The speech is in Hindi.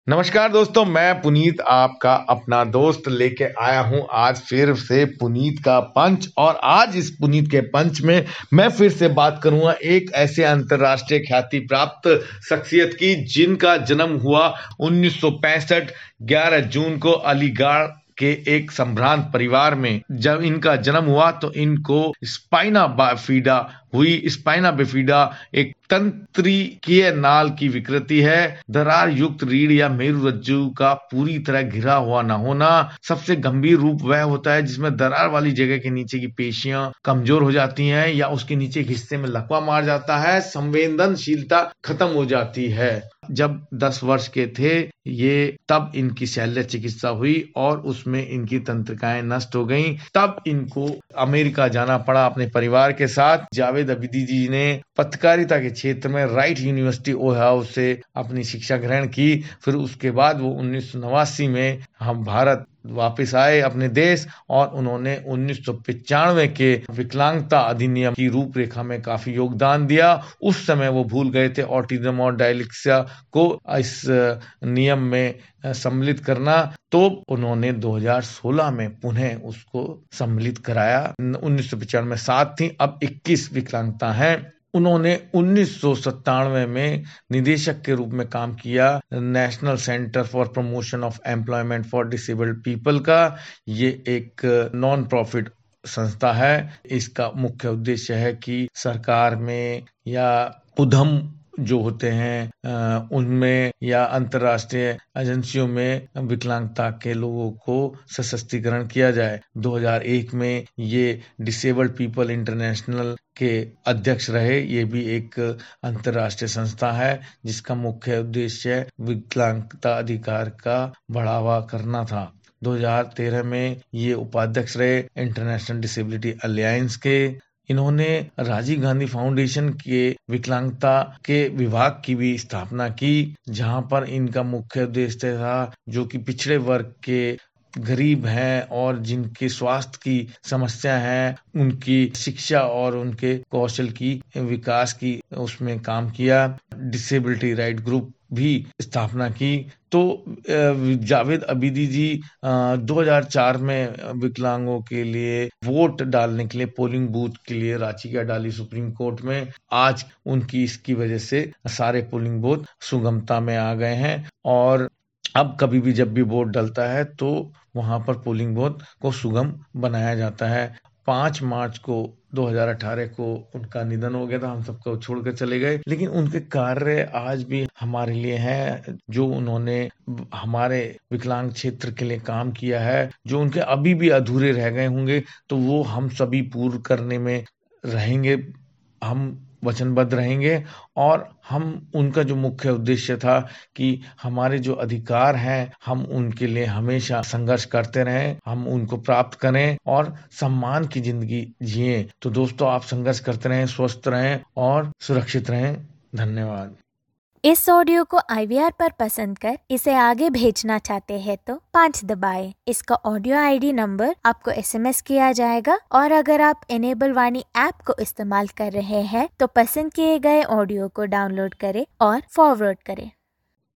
नमस्कार दोस्तों, मैं पुनीत आपका अपना दोस्त लेके आया हूं आज फिर से पुनीत का पंच। और आज इस पुनीत के पंच में मैं फिर से बात करूंगा एक ऐसे अंतर्राष्ट्रीय ख्याति प्राप्त शख्सियत की जिनका जन्म हुआ 1965 11 जून को अलीगढ़ के एक संभ्रांत परिवार में। जब इनका जन्म हुआ तो इनको स्पाइना बाफिडा हुई। स्पाइना बिफिडा एक तंत्रिकीय नाल की विकृति है। दरार युक्त रीढ़ या मेरुरज्जु का पूरी तरह घिरा हुआ न होना। सबसे गंभीर रूप वह होता है जिसमें दरार वाली जगह के नीचे की पेशियां कमजोर हो जाती हैं या उसके नीचे के हिस्से में लकवा मार जाता है। संवेदनशीलता खत्म हो जाती है। जब 10 वर्ष के थे ये तब इनकी शल्य चिकित्सा हुई और उसमें इनकी तंत्रिकाएं नष्ट हो गईं। तब इनको अमेरिका जाना पड़ा अपने परिवार के साथ। जावेद अबिदी जी ने पत्रकारिता के क्षेत्र में राइट यूनिवर्सिटी ओहायो से अपनी शिक्षा ग्रहण की। फिर उसके बाद वो 1989 में हम भारत वापस आए अपने देश और उन्होंने 1995 के विकलांगता अधिनियम की रूपरेखा में काफी योगदान दिया। उस समय वो भूल गए थे ऑटिज्म और डायलेक्सिया को इस नियम में सम्मिलित करना, तो उन्होंने 2016 में पुनः उसको सम्मिलित कराया। 1995 में 7 थी, अब 21 विकलांगता हैं। उन्होंने 1997 में निदेशक के रूप में काम किया national centre for promotion of employment for disabled people का। ये एक नॉन प्रॉफिट संस्था है। इसका मुख्य उद्देश्य है कि सरकार में या उद्यम जो होते हैं उनमें या अंतर्राष्ट्रीय एजेंसियों में विकलांगता के लोगों को सशक्तिकरण किया जाए। 2001 में ये डिसेबल्ड पीपल इंटरनेशनल के अध्यक्ष रहे। ये भी एक अंतर्राष्ट्रीय संस्था है जिसका मुख्य उद्देश्य विकलांगता अधिकार का बढ़ावा करना था। 2013 में ये उपाध्यक्ष रहे इंटरनेशनल डिसेबिलिटी अलायंस के। इन्होंने राजीव गांधी फाउंडेशन के विकलांगता के विभाग की भी स्थापना की, जहां पर इनका मुख्य उद्देश्य था जो कि पिछड़े वर्ग के गरीब हैं और जिनके स्वास्थ्य की समस्या है उनकी शिक्षा और उनके कौशल की विकास की उसमें काम किया। डिसेबिलिटी राइट ग्रुप भी स्थापना की। तो जावेद अबिदी जी 2004 में विकलांगों के लिए वोट डालने के लिए पोलिंग बूथ के लिए याचिका डाली सुप्रीम कोर्ट में। आज उनकी इसकी वजह से सारे पोलिंग बूथ सुगमता में आ गए हैं और अब कभी भी जब भी वोट डलता है तो वहां पर पोलिंग बूथ को सुगम बनाया जाता है। 5 मार्च को 2018 को उनका निधन हो गया था। हम सबको छोड़कर चले गए, लेकिन उनके कार्य आज भी हमारे लिए हैं। जो उन्होंने हमारे विकलांग क्षेत्र के लिए काम किया है, जो उनके अभी भी अधूरे रह गए होंगे, तो वो हम सभी पूर्ण करने में रहेंगे। हम वचनबद्ध रहेंगे और हम उनका जो मुख्य उद्देश्य था कि हमारे जो अधिकार हैं हम उनके लिए हमेशा संघर्ष करते रहें, हम उनको प्राप्त करें और सम्मान की जिंदगी जिएं। तो दोस्तों, आप संघर्ष करते रहें, स्वस्थ रहें और सुरक्षित रहें। धन्यवाद। इस ऑडियो को IVR पर पसंद कर इसे आगे भेजना चाहते हैं तो 5 दबाएं। इसका ऑडियो ID नंबर आपको SMS किया जाएगा और अगर आप इनेबल वाणी ऐप को इस्तेमाल कर रहे हैं तो पसंद किए गए ऑडियो को डाउनलोड करें और फॉरवर्ड करें।